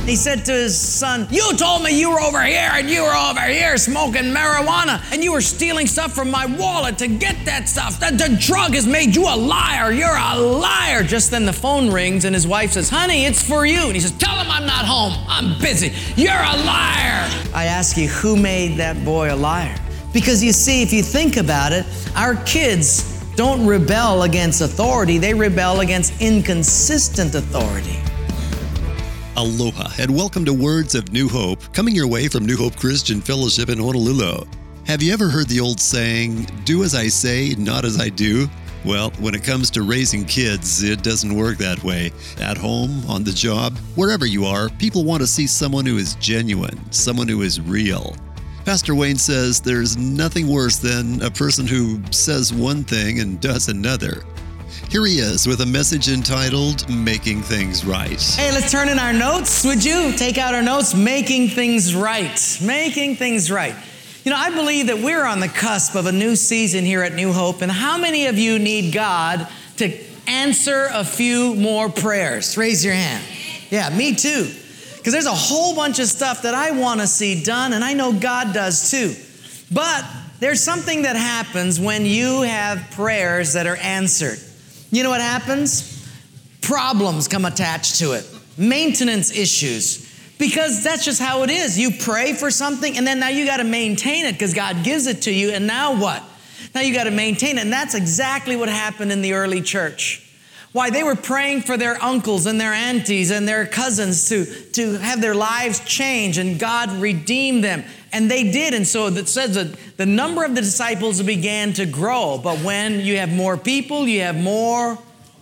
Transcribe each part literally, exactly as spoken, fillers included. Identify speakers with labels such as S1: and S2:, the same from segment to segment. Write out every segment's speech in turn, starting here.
S1: He said to his son, you told me you were over here and you were over here smoking marijuana and you were stealing stuff from my wallet to get that stuff. The, the drug has made you a liar. You're a liar. Just then the phone rings and his wife says, honey, it's for you. And he says, tell him I'm not home. I'm busy. You're a liar. I ask you, who made that boy a liar? Because you see, if you think about it, our kids don't rebel against authority. They rebel against inconsistent authority.
S2: Aloha, and welcome to Words of New Hope, coming your way from New Hope Christian Fellowship in Honolulu. Have you ever heard the old saying, do as I say, not as I do? Well, when it comes to raising kids, it doesn't work that way. At home, on the job, wherever you are, people want to see someone who is genuine, someone who is real. Pastor Wayne says there's nothing worse than a person who says one thing and does another. Here he is with a message entitled, Making Things Right.
S1: Hey, let's turn in our notes, would you? Take out our notes, Making Things Right. Making Things Right. You know, I believe that we're on the cusp of a new season here at New Hope, and how many of you need God to answer a few more prayers? Raise your hand. Yeah, me too. Because there's a whole bunch of stuff that I want to see done, and I know God does too. But there's something that happens when you have prayers that are answered. You know what happens? Problems come attached to it. Maintenance issues. Because that's just how it is. You pray for something and then now you got to maintain it because God gives it to you. And now what? Now you got to maintain it. And that's exactly what happened in the early church. Why? They were praying for their uncles and their aunties and their cousins to, to have their lives change and God redeem them. And they did. And so it says that the number of the disciples began to grow. But when you have more people, you have more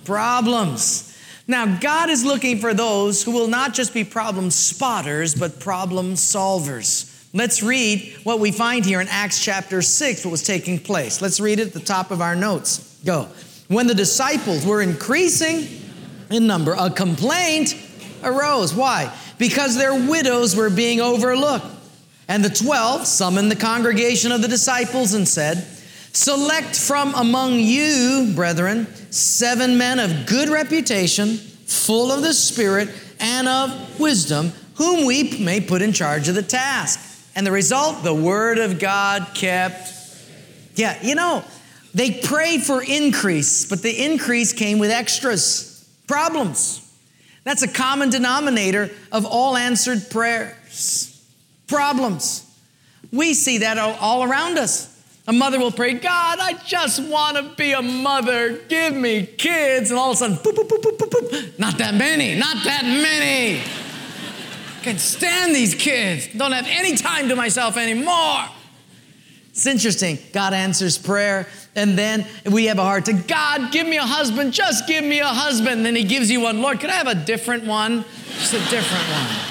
S1: problems. Now, God is looking for those who will not just be problem spotters, but problem solvers. Let's read what we find here in Acts chapter six, what was taking place. Let's read it at the top of our notes. Go. When the disciples were increasing in number, a complaint arose. Why? Because their widows were being overlooked. And the twelve summoned the congregation of the disciples and said, select from among you, brethren, seven men of good reputation, full of the Spirit and of wisdom, whom we may put in charge of the task. And the result, the word of God kept. Yeah, you know, they prayed for increase, but the increase came with extras, problems. That's a common denominator of all answered prayers. Problems. We see that all around us. A mother will pray, God, I just want to be a mother. Give me kids. And all of a sudden, boop, boop, boop, boop, boop, boop. Not that many, not that many. Can't stand these kids. Don't have any time to myself anymore. It's interesting. God answers prayer. And then we have a heart to, God, give me a husband. Just give me a husband. And then he gives you one. Lord, could I have a different one? Just a different one.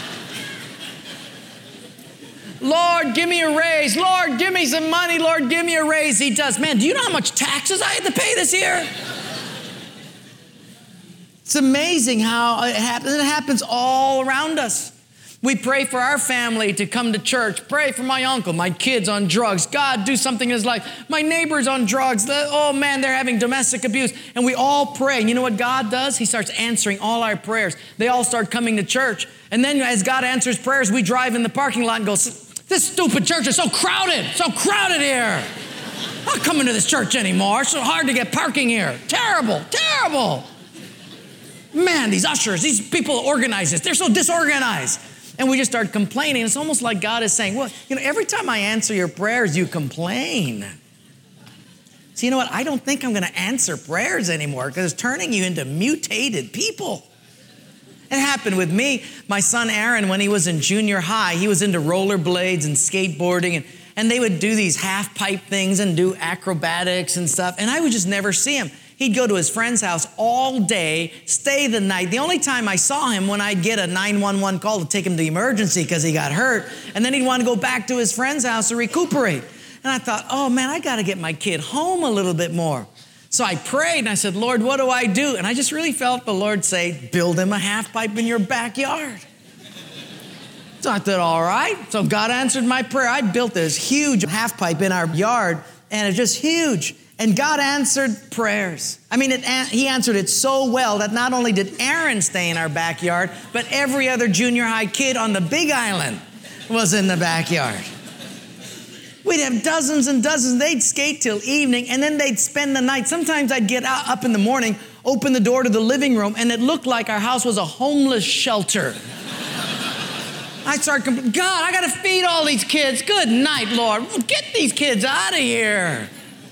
S1: Lord, give me a raise. Lord, give me some money. Lord, give me a raise. He does. Man, do you know how much taxes I had to pay this year? It's amazing how it happens. It happens all around us. We pray for our family to come to church. Pray for my uncle, my kid's on drugs. God, do something in his life. My neighbor's on drugs. Oh man, they're having domestic abuse. And we all pray. And you know what God does? He starts answering all our prayers. They all start coming to church. And then as God answers prayers, we drive in the parking lot and go, this stupid church is so crowded, so crowded here. I'm not coming to this church anymore. It's so hard to get parking here. Terrible, terrible. Man, these ushers, these people organize this, they're so disorganized. And we just start complaining. It's almost like God is saying, well, you know, every time I answer your prayers, you complain. So you know what? I don't think I'm going to answer prayers anymore because it's turning you into mutated people. It happened with me. My son Aaron, when he was in junior high, he was into rollerblades and skateboarding, and, and they would do these half pipe things and do acrobatics and stuff, and I would just never see him. He'd go to his friend's house all day, stay the night. The only time I saw him when I'd get a nine one one call to take him to the emergency because he got hurt, and then he'd want to go back to his friend's house to recuperate. And I thought, oh man, I got to get my kid home a little bit more. So I prayed and I said, Lord, what do I do? And I just really felt the Lord say, build him a half pipe in your backyard. So I thought, all right. So God answered my prayer. I built this huge half pipe in our yard, and it's just huge. And God answered prayers. I mean, it, he answered it so well that not only did Aaron stay in our backyard, but every other junior high kid on the Big Island was in the backyard. We'd have dozens and dozens. They'd skate till evening, and then they'd spend the night. Sometimes I'd get out, up in the morning, open the door to the living room, and it looked like our house was a homeless shelter. I'd start complaining, God, I got to feed all these kids. Good night, Lord. Get these kids out of here.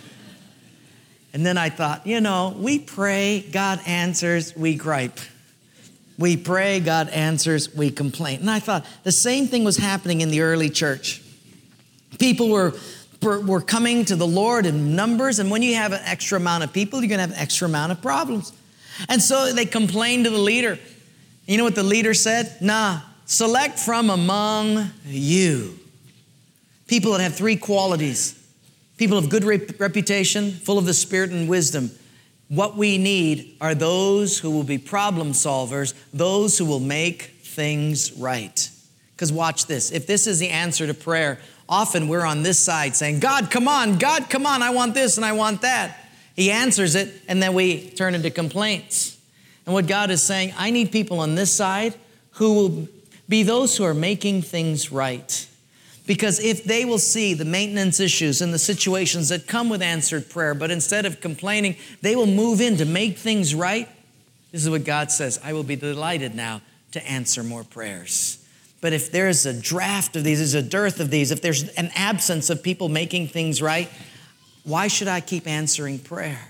S1: And then I thought, you know, we pray, God answers, we gripe. We pray, God answers, we complain. And I thought the same thing was happening in the early church. People were, were coming to the Lord in numbers, and when you have an extra amount of people, you're going to have an extra amount of problems. And so they complained to the leader. You know what the leader said? Nah, select from among you people that have three qualities. People of good rep- reputation, full of the Spirit and wisdom. What we need are those who will be problem solvers, those who will make things right. Because watch this. If this is the answer to prayer, often we're on this side saying, God, come on, God, come on, I want this and I want that. He answers it, and then we turn into complaints. And what God is saying, I need people on this side who will be those who are making things right. Because if they will see the maintenance issues and the situations that come with answered prayer, but instead of complaining, they will move in to make things right. This is what God says, I will be delighted now to answer more prayers. But if there's a draft of these, there's a dearth of these, if there's an absence of people making things right, why should I keep answering prayer?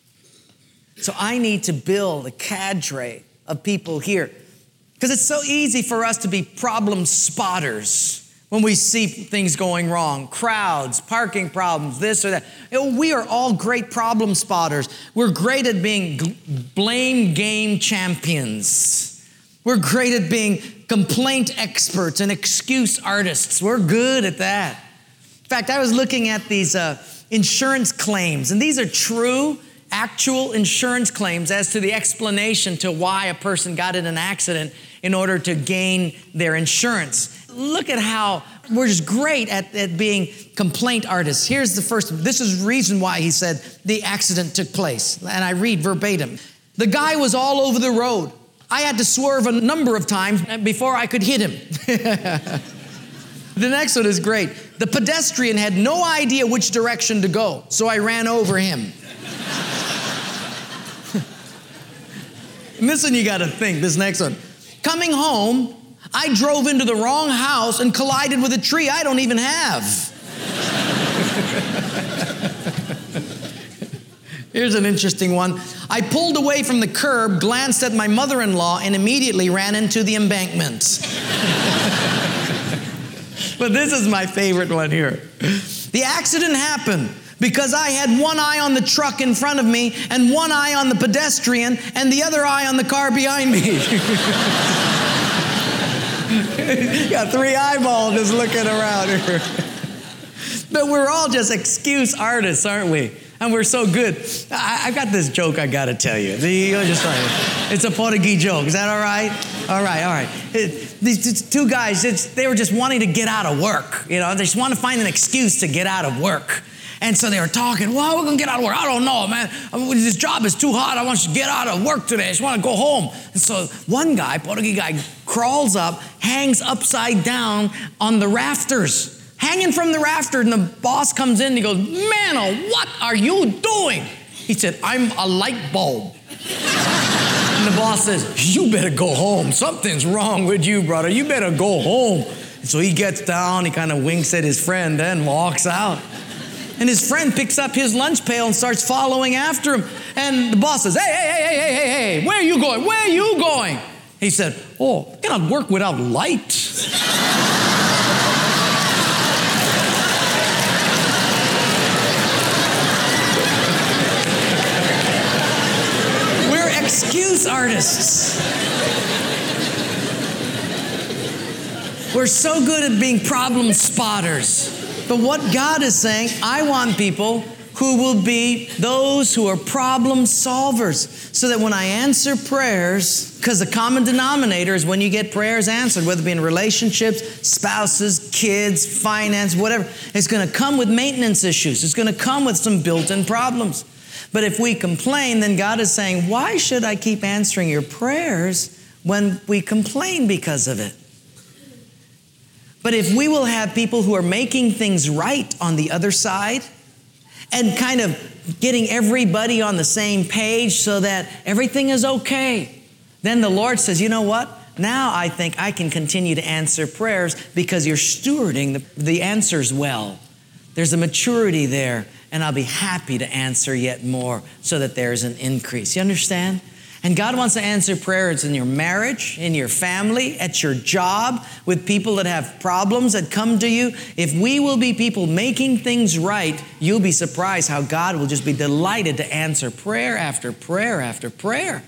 S1: So I need to build a cadre of people here. Because it's so easy for us to be problem spotters when we see things going wrong, crowds, parking problems, this or that. You know, we are all great problem spotters. We're great at being g- blame game champions. We're great at being complaint experts and excuse artists. We're good at that. In fact, I was looking at these uh, insurance claims, and these are true, actual insurance claims as to the explanation to why a person got in an accident in order to gain their insurance. Look at how we're just great at, at being complaint artists. Here's the first. This is the reason why he said the accident took place. And I read verbatim. The guy was all over the road. I had to swerve a number of times before I could hit him. The next one is great. The pedestrian had no idea which direction to go, so I ran over him. And this one you got to think, this next one. Coming home, I drove into the wrong house and collided with a tree I don't even have. Here's an interesting one. I pulled away from the curb, glanced at my mother-in-law, and immediately ran into the embankment. But this is my favorite one here. The accident happened because I had one eye on the truck in front of me and one eye on the pedestrian and the other eye on the car behind me. Got three eyeballs just looking around here. But we're all just excuse artists, aren't we? And we're so good. I, I got this joke I got to tell you. Just, it's a Portuguese joke. Is that all right? All right, all right. It, these two guys, it's, they were just wanting to get out of work. You know, they just want to find an excuse to get out of work. And so they were talking, well, we're going to get out of work. I don't know, man. This job is too hot. I want you to get out of work today. I just want to go home. And so one guy, Portuguese guy, crawls up, hangs upside down on the rafters, hanging from the rafter. And the boss comes in and he goes, man, oh, what are you doing? He said, I'm a light bulb. And the boss says, you better go home. Something's wrong with you, brother. You better go home. And so he gets down. He kind of winks at his friend, then walks out. And his friend picks up his lunch pail and starts following after him. And the boss says, hey, hey, hey, hey, hey, hey, hey, where are you going? Where are you going? He said, oh, I cannot work without light. We're excuse artists. We're so good at being problem spotters. But what God is saying, I want people who will be those who are problem solvers, so that when I answer prayers, because the common denominator is when you get prayers answered, whether it be in relationships, spouses, kids, finance, whatever, it's going to come with maintenance issues. It's going to come with some built-in problems. But if we complain, then God is saying, why should I keep answering your prayers when we complain because of it? But if we will have people who are making things right on the other side, and kind of getting everybody on the same page so that everything is okay, then the Lord says, you know what? Now I think I can continue to answer prayers because you're stewarding the, the answers well. There's a maturity there, and I'll be happy to answer yet more so that there's an increase. You understand? And God wants to answer prayers in your marriage, in your family, at your job, with people that have problems that come to you. If we will be people making things right, you'll be surprised how God will just be delighted to answer prayer after prayer after prayer.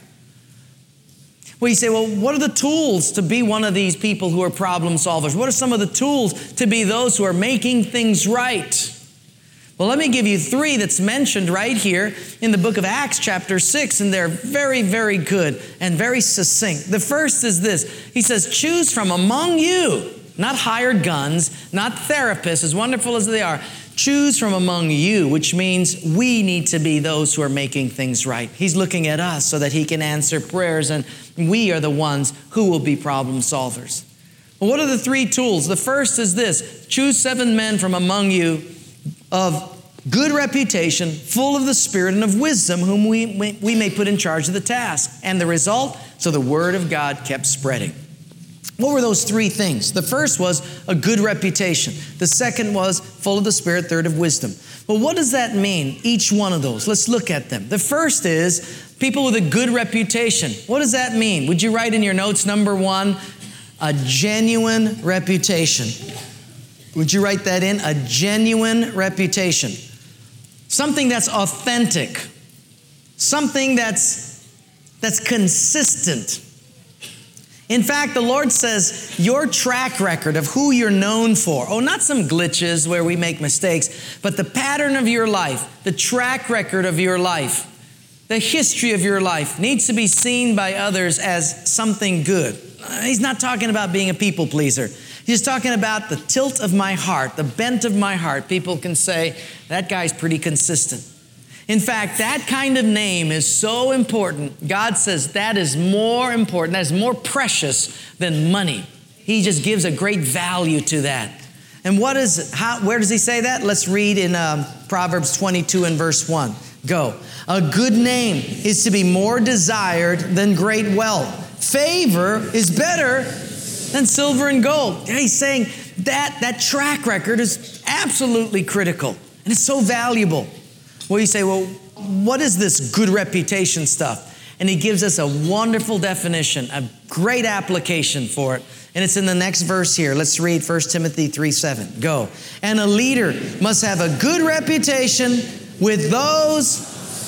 S1: Well, you say, well, what are the tools to be one of these people who are problem solvers? What are some of the tools to be those who are making things right? Well, let me give you three that's mentioned right here in the book of Acts chapter six, and they're very, very good and very succinct. The first is this. He says, choose from among you, not hired guns, not therapists, as wonderful as they are. Choose from among you, which means we need to be those who are making things right. He's looking at us so that he can answer prayers, and we are the ones who will be problem solvers. Well, what are the three tools? The first is this. Choose seven men from among you of good reputation, full of the Spirit and of wisdom, whom we, we may put in charge of the task. And the result, so the word of God kept spreading. What were those three things? The first was a good reputation. The second was full of the Spirit, third of wisdom. Well, what does that mean, each one of those? Let's look at them. The first is people with a good reputation. What does that mean? Would you write in your notes, number one, a genuine reputation? Would you write that in? A genuine reputation. Something that's authentic. Something that's, that's consistent. In fact, the Lord says your track record of who you're known for, oh, not some glitches where we make mistakes, but the pattern of your life, the track record of your life, the history of your life needs to be seen by others as something good. He's not talking about being a people pleaser. He's talking about the tilt of my heart, the bent of my heart. People can say, that guy's pretty consistent. In fact, that kind of name is so important. God says that is more important, that is more precious than money. He just gives a great value to that. And what is, how, where does he say that? Let's read in um, Proverbs twenty-two and verse one. Go. A good name is to be more desired than great wealth. Favor is better than silver and gold. He's saying that that track record is absolutely critical, and it's so valuable. Well, you say, well, what is this good reputation stuff? And he gives us a wonderful definition, a great application for it. And it's in the next verse here. Let's read First Timothy three seven. Go. And a leader must have a good reputation with those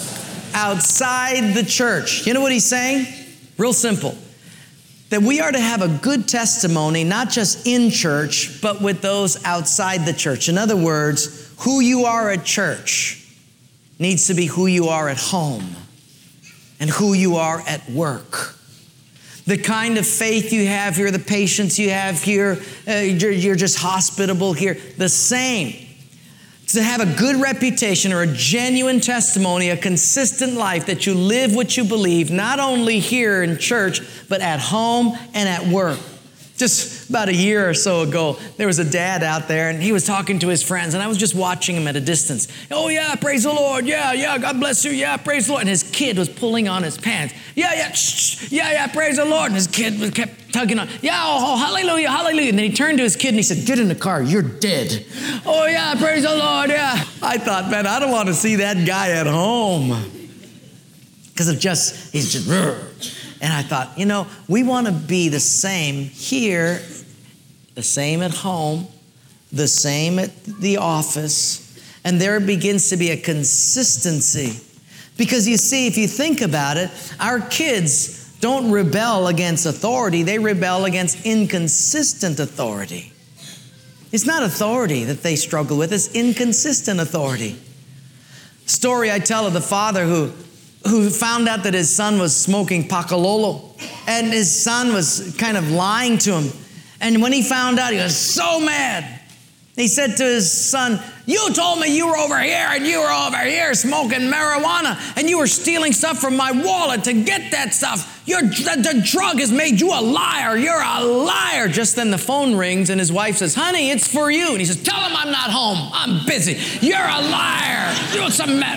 S1: outside the church. You know what he's saying? Real simple. That we are to have a good testimony, not just in church, but with those outside the church. In other words, who you are at church needs to be who you are at home and who you are at work. The kind of faith you have here, the patience you have here, uh, you're, you're just hospitable here, the same. To have a good reputation or a genuine testimony, a consistent life that you live what you believe, not only here in church, but at home and at work. Just about a year or so ago, there was a dad out there, and he was talking to his friends, and I was just watching him at a distance. Oh, yeah, praise the Lord. Yeah, yeah, God bless you. Yeah, praise the Lord. And his kid was pulling on his pants. Yeah, yeah, shh, yeah, yeah, praise the Lord. And his kid kept tugging on. Yeah, oh, oh, hallelujah, hallelujah. And then he turned to his kid, and he said, get in the car. You're dead. Oh, yeah, praise the Lord. Yeah. I thought, man, I don't want to see that guy at home. Because of just, he's just, and I thought, you know, we want to be the same here, the same at home, the same at the office, and there begins to be a consistency. Because you see, if you think about it, our kids don't rebel against authority, they rebel against inconsistent authority. It's not authority that they struggle with, it's inconsistent authority. Story I tell of the father who, who found out that his son was smoking Pakalolo. And his son was kind of lying to him. And when he found out, he was so mad. He said to his son, you told me you were over here and you were over here smoking marijuana and you were stealing stuff from my wallet to get that stuff. Your, the, the drug has made you a liar. You're a liar. Just then the phone rings and his wife says, honey, it's for you. And he says, tell him I'm not home. I'm busy. You're a liar. Doing some mad.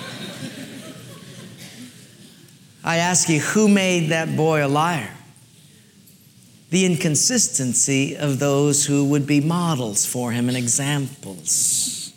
S1: I ask you, who made that boy a liar? The inconsistency of those who would be models for him and examples.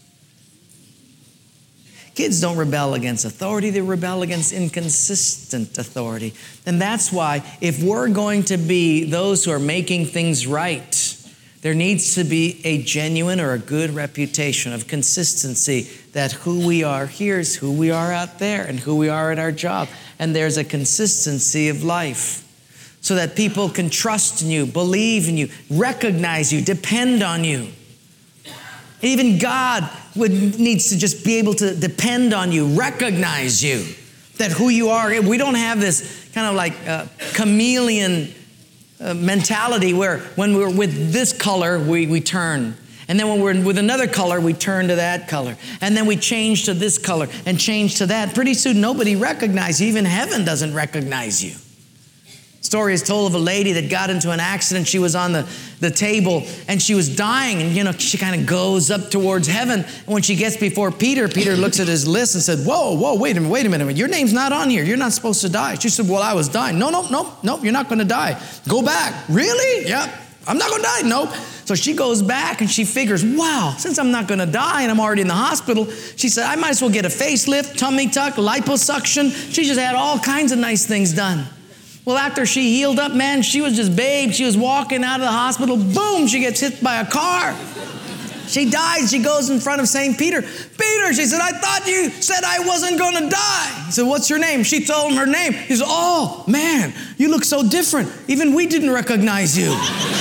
S1: Kids don't rebel against authority, they rebel against inconsistent authority. And that's why if we're going to be those who are making things right, there needs to be a genuine or a good reputation of consistency that who we are here is who we are out there and who we are at our job. And there's a consistency of life, so that people can trust in you, believe in you, recognize you, depend on you. Even God would needs to just be able to depend on you, recognize you, that who you are. We don't have this kind of like uh, chameleon uh, mentality where when we're with this color, we, we turn. And then when we're with another color, we turn to that color. And then we change to this color and change to that. Pretty soon, nobody recognizes you. Even heaven doesn't recognize you. Story is told of a lady that got into an accident. She was on the, the table and she was dying. And, you know, she kind of goes up towards heaven. And when she gets before Peter, Peter looks at his list and said, whoa, whoa, wait a minute, wait a minute. Your name's not on here. You're not supposed to die. She said, well, I was dying. No, no, no, no, you're not going to die. Go back. Really? Yeah, I'm not going to die. Nope. So she goes back and she figures, wow, since I'm not going to die and I'm already in the hospital, she said, I might as well get a facelift, tummy tuck, liposuction. She just had all kinds of nice things done. Well, after she healed up, man, she was just babe. She was walking out of the hospital. Boom, she gets hit by a car. She dies. She goes in front of Saint Peter. Peter, she said, I thought you said I wasn't going to die. He said, what's your name? She told him her name. He said, oh, man, you look so different. Even we didn't recognize you.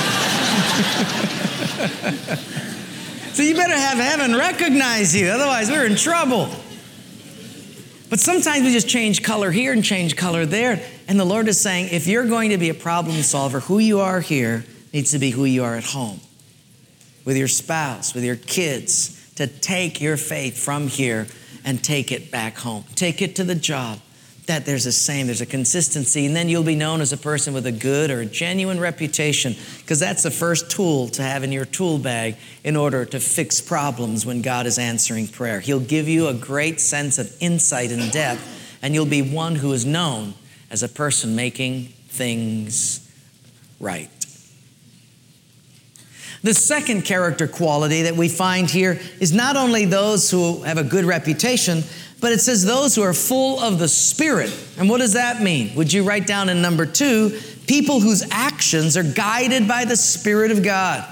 S1: So you better have heaven recognize you. Otherwise, we're in trouble. But sometimes we just change color here and change color there. And the Lord is saying, if you're going to be a problem solver, who you are here needs to be who you are at home. With your spouse, with your kids, to take your faith from here and take it back home. Take it to the job. That there's a same, there's a consistency, and then you'll be known as a person with a good or a genuine reputation, because that's the first tool to have in your tool bag in order to fix problems when God is answering prayer. He'll give you a great sense of insight and depth, and you'll be one who is known as a person making things right. The second character quality that we find here is not only those who have a good reputation, but it says those who are full of the Spirit. And what does that mean? Would you write down in number two, people whose actions are guided by the Spirit of God.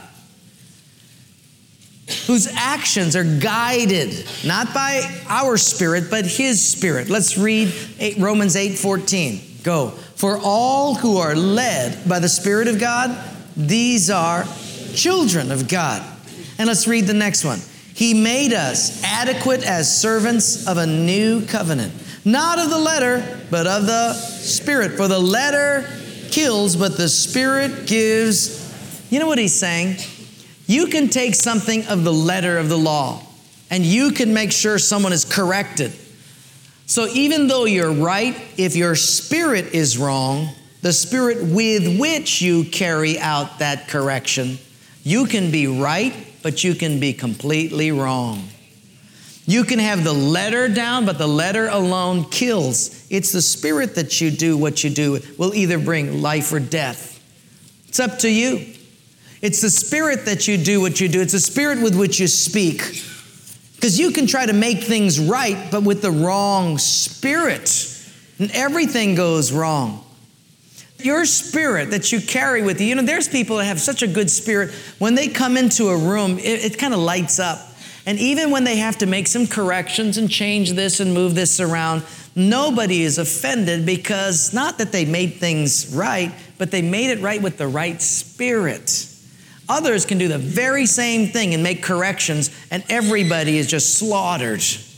S1: Whose actions are guided, not by our spirit, but His Spirit. Let's read Romans eight fourteen. Go. For all who are led by the Spirit of God, these are children of God. And let's read the next one. He made us adequate as servants of a new covenant, not of the letter, but of the Spirit. For the letter kills, but the Spirit gives. You know what he's saying? You can take something of the letter of the law, and you can make sure someone is corrected. So even though you're right, if your spirit is wrong, the spirit with which you carry out that correction, you can be right, but you can be completely wrong. You can have the letter down, but the letter alone kills. It's the spirit that you do what you do will either bring life or death. It's up to you. It's the spirit that you do what you do. It's the spirit with which you speak. Because you can try to make things right, but with the wrong spirit, and everything goes wrong. Your spirit that you carry with you, you know, there's people that have such a good spirit. When they come into a room, it, it kind of lights up. And even when they have to make some corrections and change this and move this around, nobody is offended, because not that they made things right, but they made it right with the right spirit. Others can do the very same thing and make corrections, and everybody is just slaughtered.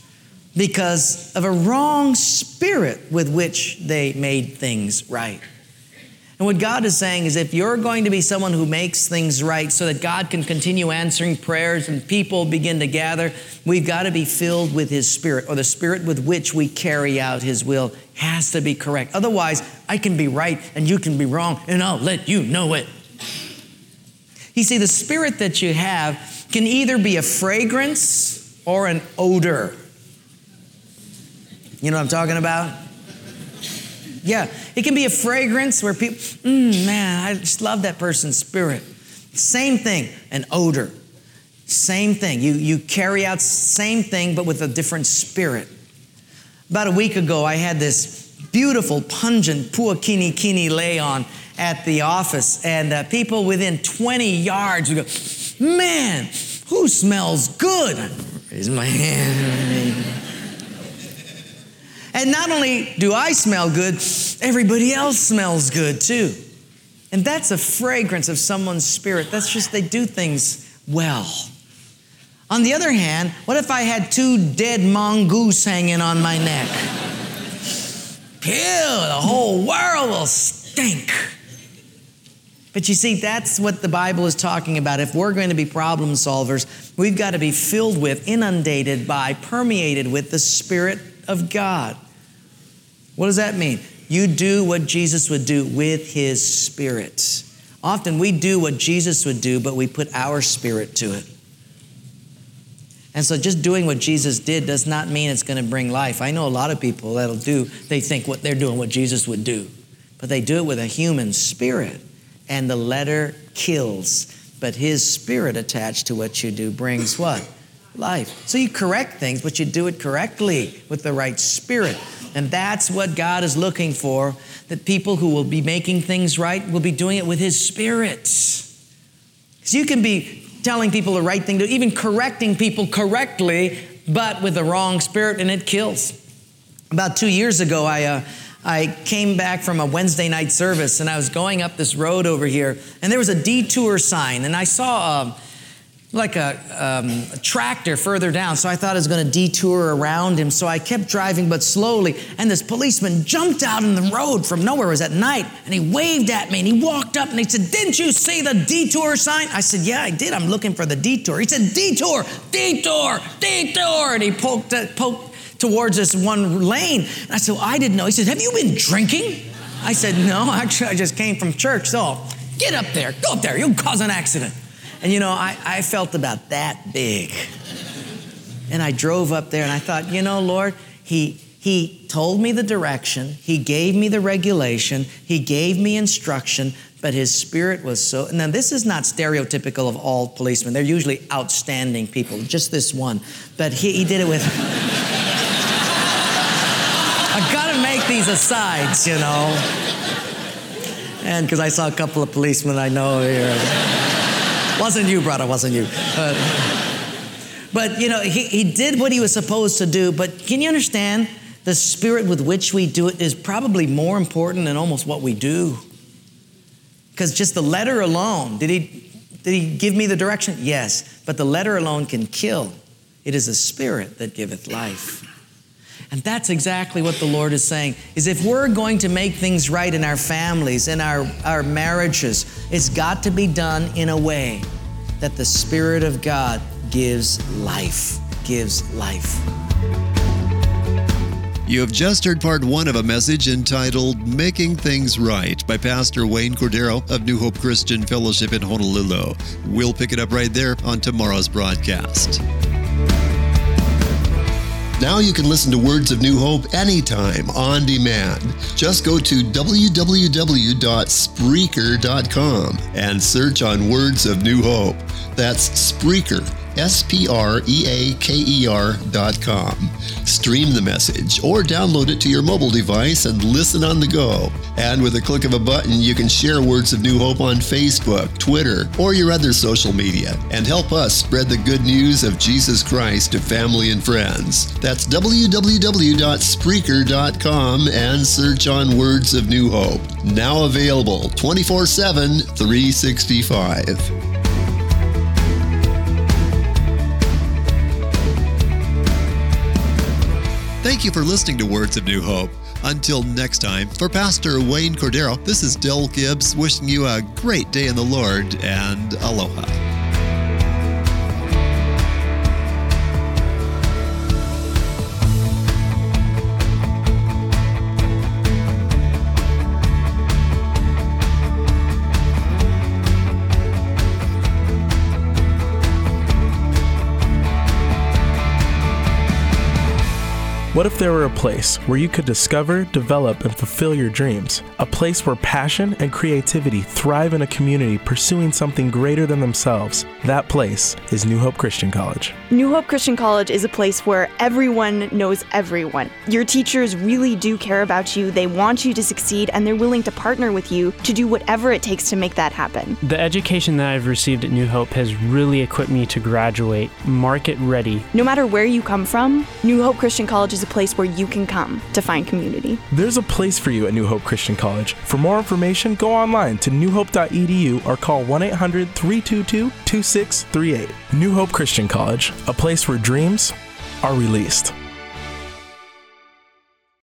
S1: because of a wrong spirit with which they made things right. And what God is saying is if you're going to be someone who makes things right so that God can continue answering prayers and people begin to gather, we've got to be filled with His Spirit, or the Spirit with which we carry out His will has to be correct. Otherwise, I can be right and you can be wrong, and I'll let you know it. You see, the Spirit that you have can either be a fragrance or an odor. You know what I'm talking about? Yeah, it can be a fragrance where people, mm, man, I just love that person's spirit. Same thing, an odor. Same thing. You, you carry out same thing, but with a different spirit. About a week ago, I had this beautiful, pungent Pua Kini Kini lay on at the office, and uh, people within twenty yards would go, man, who smells good? I raise my hand. And not only do I smell good, everybody else smells good too. And that's a fragrance of someone's spirit. That's just, they do things well. On the other hand, what if I had two dead mongoose hanging on my neck? Ew, the whole world will stink. But you see, that's what the Bible is talking about. If we're going to be problem solvers, we've got to be filled with, inundated by, permeated with the Spirit of God. What does that mean? You do what Jesus would do with His Spirit. Often we do what Jesus would do, but we put our spirit to it. And so just doing what Jesus did does not mean it's going to bring life. I know a lot of people that'll do, they think what they're doing what Jesus would do, but they do it with a human spirit. And the letter kills, but His Spirit attached to what you do brings what? Life. So you correct things, but you do it correctly with the right spirit. And that's what God is looking for, that people who will be making things right will be doing it with His Spirit. Because you can be telling people the right thing to, even correcting people correctly, but with the wrong spirit, and it kills. About two years ago, I uh, I came back from a Wednesday night service, and I was going up this road over here, and there was a detour sign, and I saw a, like a, um, a tractor further down, so I thought I was going to detour around him, so I kept driving, but slowly, and this policeman jumped out in the road from nowhere. It was at night, and he waved at me, and he walked up, and he said, "Didn't you see the detour sign?" I said, "Yeah, I did. I'm looking for the detour." He said, "Detour, detour, detour," and he poked, uh, poked towards this one lane. And I said, well, I didn't know. He said, "Have you been drinking?" I said, "No, actually, I just came from church." So get up there, go up there, you'll cause an accident. And you know, I, I felt about that big. And I drove up there and I thought, you know, Lord, he, he told me the direction. He gave me the regulation. He gave me instruction, but His Spirit was so, now this is not stereotypical of all policemen. They're usually outstanding people, just this one. But he, he did it with, I've got to make these asides, you know. And because I saw a couple of policemen I know here. Wasn't you, brother, wasn't you. Uh, but, you know, he, he did what he was supposed to do. But can you understand? The spirit with which we do it is probably more important than almost what we do. Because just the letter alone, did he, did he give me the direction? Yes. But the letter alone can kill. It is the Spirit that giveth life. And that's exactly what the Lord is saying, is if we're going to make things right in our families, in our, our marriages, it's got to be done in a way that the Spirit of God gives life, gives life.
S2: You have just heard part one of a message entitled Making Things Right by Pastor Wayne Cordero of New Hope Christian Fellowship in Honolulu. We'll pick it up right there on tomorrow's broadcast. Now you can listen to Words of New Hope anytime, on demand. Just go to w w w dot spreaker dot com and search on Words of New Hope. That's Spreaker, S P R E A K E R dot com. Stream the message or download it to your mobile device and listen on the go. And with a click of a button, you can share Words of New Hope on Facebook, Twitter, or your other social media and help us spread the good news of Jesus Christ to family and friends. That's w w w dot spreaker dot com and search on Words of New Hope. Now available twenty-four seven, three sixty-five. Thank you for listening to Words of New Hope. Until next time, for Pastor Wayne Cordero, this is Del Gibbs wishing you a great day in the Lord and aloha.
S3: What if there were a place where you could discover, develop, and fulfill your dreams? A place where passion and creativity thrive in a community pursuing something greater than themselves. That place is New Hope Christian College.
S4: New Hope Christian College is a place where everyone knows everyone. Your teachers really do care about you, they want you to succeed, and they're willing to partner with you to do whatever it takes to make that happen.
S5: The education that I've received at New Hope has really equipped me to graduate market ready.
S4: No matter where you come from, New Hope Christian College is a place where you can come to find community.
S3: There's a place for you at New Hope Christian College. For more information, go online to new hope dot e d u or call one eight hundred, three two two, two six three eight. New Hope Christian College, a place where dreams are released.